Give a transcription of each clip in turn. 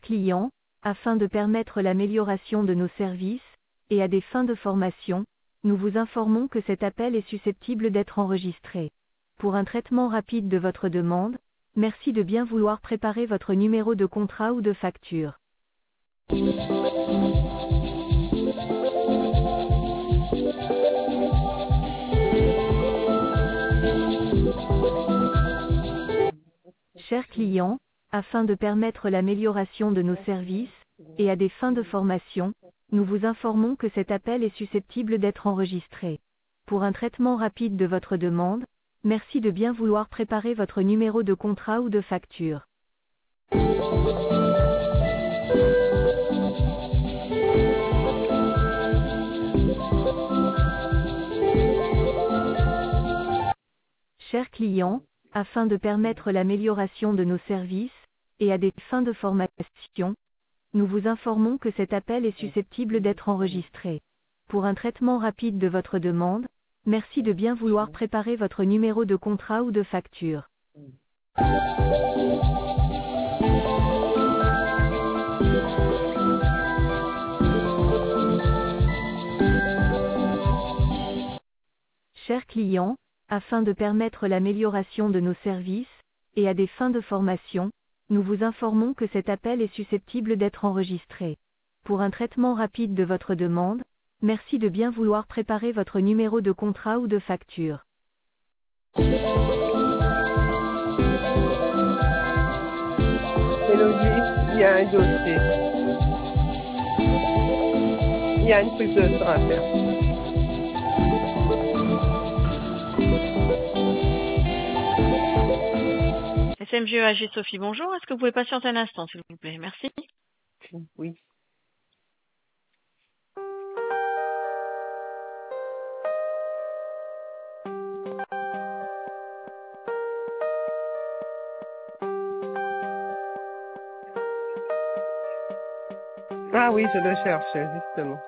client, afin de permettre l'amélioration de nos services, et à des fins de formation, nous vous informons que cet appel est susceptible d'être enregistré. Pour un traitement rapide de votre demande, merci de bien vouloir préparer votre numéro de contrat ou de facture. Chers clients, afin de permettre l'amélioration de nos services, et à des fins de formation, nous vous informons que cet appel est susceptible d'être enregistré. Pour un traitement rapide de votre demande, merci de bien vouloir préparer votre numéro de contrat ou de facture. Chers clients, afin de permettre l'amélioration de nos services, et à des fins de formation, nous vous informons que cet appel est susceptible d'être enregistré. Pour un traitement rapide de votre demande, merci de bien vouloir préparer votre numéro de contrat ou de facture. Chers clients, afin de permettre l'amélioration de nos services, et à des fins de formation, nous vous informons que cet appel est susceptible d'être enregistré. Pour un traitement rapide de votre demande, merci de bien vouloir préparer votre numéro de contrat ou de facture. Mélodie, il y a un dossier. Il y a une prise de sang à faire. SMGE AG Sophie, bonjour. Est-ce que vous pouvez patienter un instant, s'il vous plaît? Merci. Oui. Ah oui, je le cherche, justement.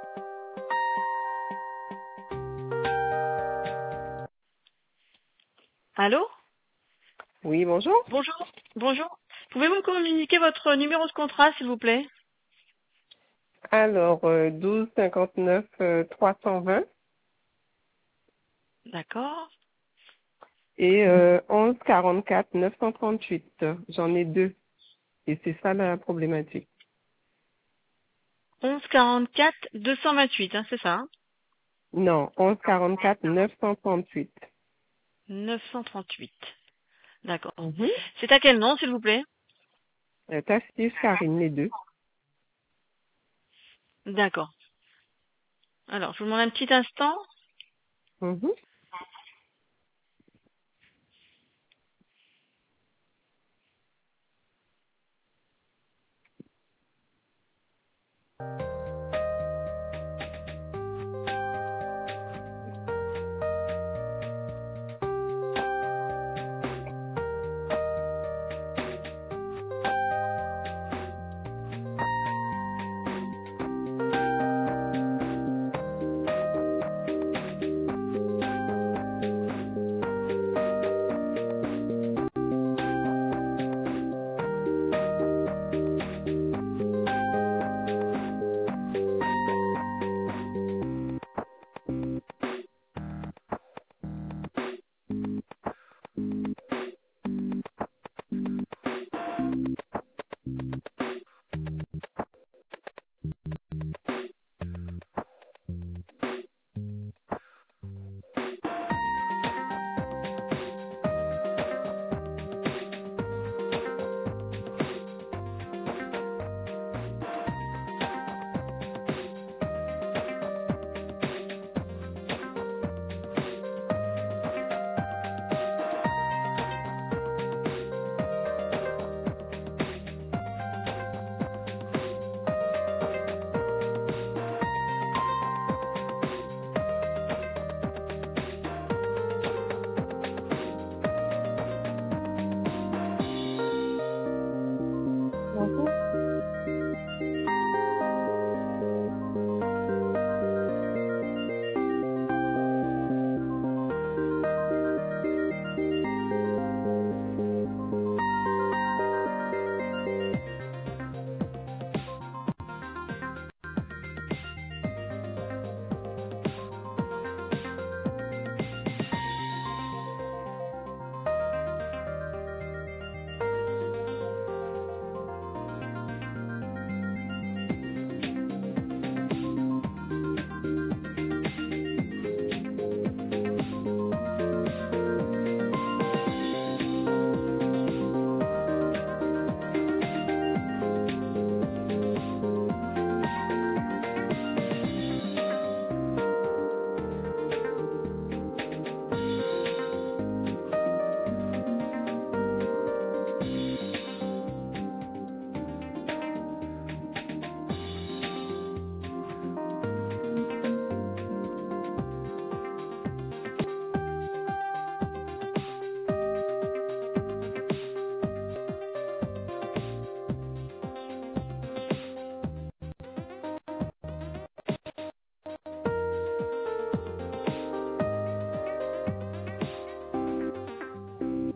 Allô? Oui, bonjour. Bonjour. Bonjour. Pouvez-vous me communiquer votre numéro de contrat, s'il vous plaît? Alors, 12 59 320 D'accord. et 11 44 938. J'en ai deux. Et c'est ça la problématique. 11 44 228, hein, c'est ça, hein? Non, 11 44 938. 938. D'accord. Mhm. C'est à quel nom, s'il vous plaît? Tastis, Karine, les deux. D'accord. Alors, je vous demande un petit instant. Mhm.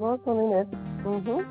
Bonjour, Inès. Mhm.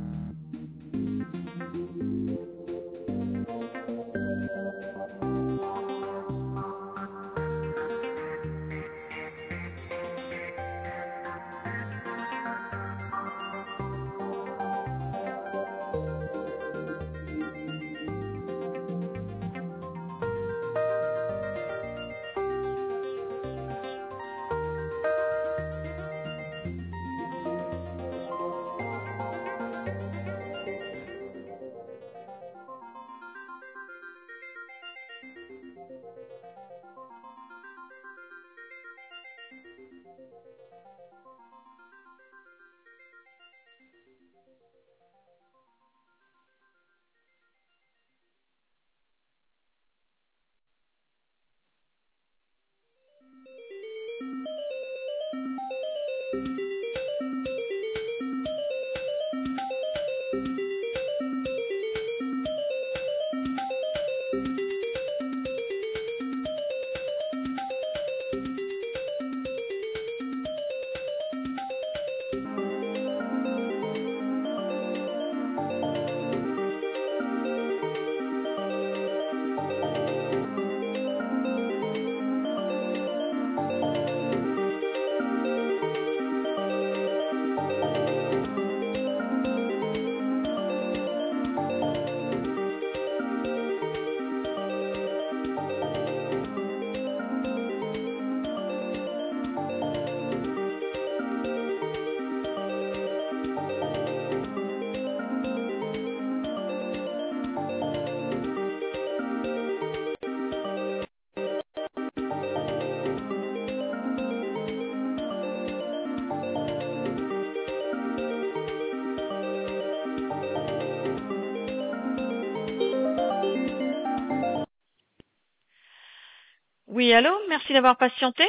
Oui, allô, merci d'avoir patienté.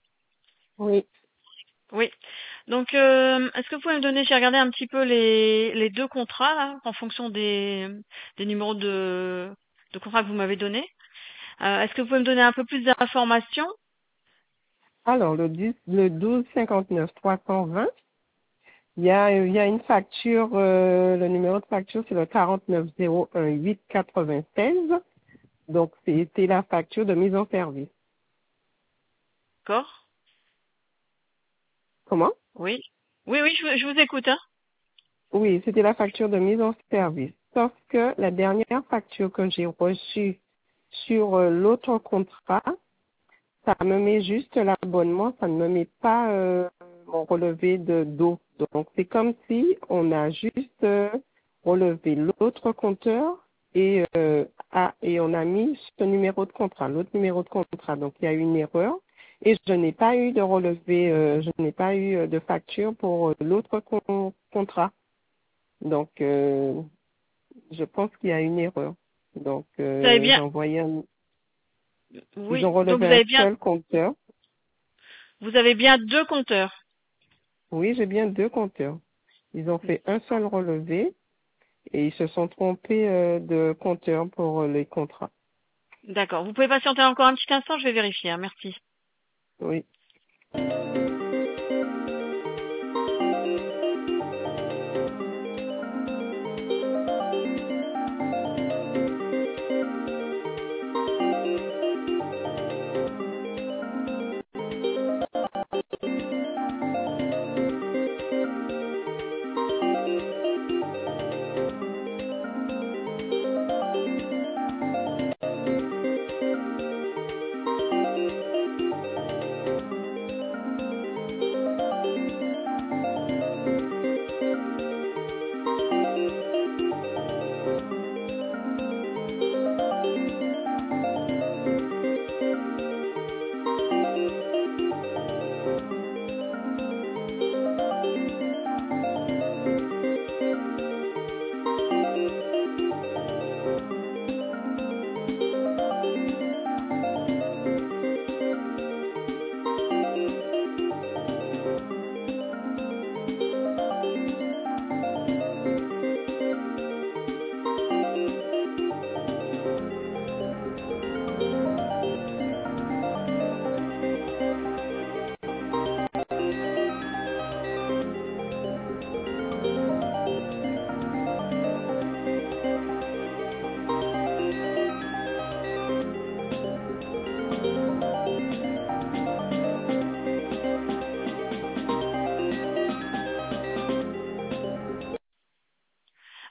Oui. Oui. Donc, est-ce que vous pouvez me donner, j'ai regardé un petit peu les deux contrats là, en fonction des numéros de contrat que vous m'avez donnés. Est-ce que vous pouvez me donner un peu plus d'informations? Alors, le 12 59 320, il y a une facture, le numéro de facture, c'est le 49 01 8 96. Donc, c'était la facture de mise en service. D'accord. Comment? Oui. Oui, oui, je vous écoute, hein. Oui, c'était la facture de mise en service. Sauf que la dernière facture que j'ai reçue sur l'autre contrat, ça me met juste l'abonnement, ça ne me met pas mon relevé d'eau. Donc, c'est comme si on a juste relevé l'autre compteur et on a mis ce numéro de contrat, l'autre numéro de contrat. Donc, il y a eu une erreur et je n'ai pas eu de relevé, je n'ai pas eu de facture pour l'autre contrat. Donc, je pense qu'il y a une erreur. Donc, Vous avez bien, j'ai envoyé ils oui. ont Donc relevé un seul compteur. vous avez bien deux compteurs. Oui, j'ai bien deux compteurs. Ils ont fait un seul relevé et ils se sont trompés de compteur pour les contrats. D'accord. Vous pouvez patienter encore un petit instant, je vais vérifier, hein. Merci. Oui.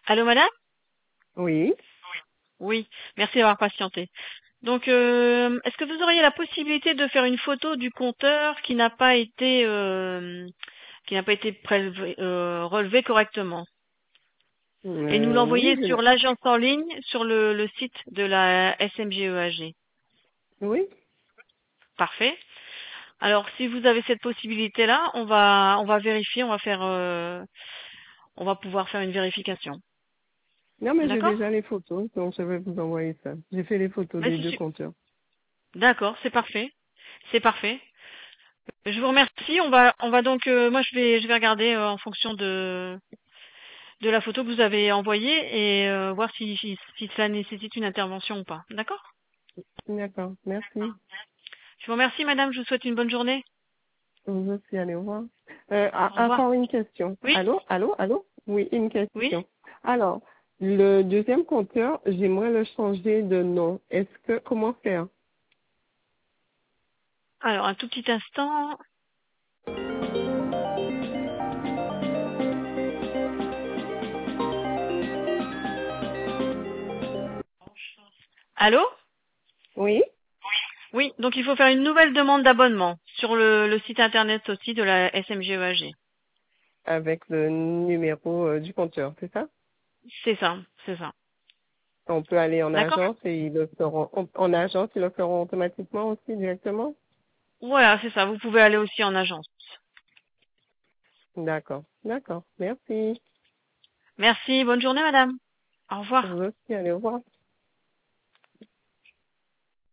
Allô, madame? Oui. Oui, merci d'avoir patienté. Donc, est-ce que vous auriez la possibilité de faire une photo du compteur qui n'a pas été relevé correctement et nous Oui, l'envoyer sur l'agence en ligne sur le site de la SMGEAG? oui. Parfait. Alors, si vous avez cette possibilité-là, on va vérifier, on va pouvoir faire une vérification. Non, mais j'ai D'accord? déjà les photos, donc je vais vous envoyer ça. J'ai fait les photos Ben, des deux compteurs. D'accord, c'est parfait. C'est parfait. Je vous remercie. On va donc, moi je vais regarder en fonction de la photo que vous avez envoyée et voir si cela nécessite une intervention ou pas. D'accord? D'accord, merci. Je vous remercie, madame. Je vous souhaite une bonne journée. Vous aussi, allez, au revoir. Au revoir. Encore une question. Oui? Allô? Oui, une Oui? question. Alors, le deuxième compteur, j'aimerais le changer de nom. Comment faire? Alors, un tout petit instant. Allô? Oui? Oui, donc il faut faire une nouvelle demande d'abonnement sur le site internet aussi de la SMGEAG. Avec le numéro du compteur, c'est ça? C'est ça, c'est ça. On peut aller en D'accord? agence et ils le feront, en agence, ils le feront automatiquement aussi directement? Voilà, c'est ça. Vous pouvez aller aussi en agence. D'accord, d'accord. Merci. Merci, bonne journée, madame. Au revoir. Vous aussi, allez, au revoir.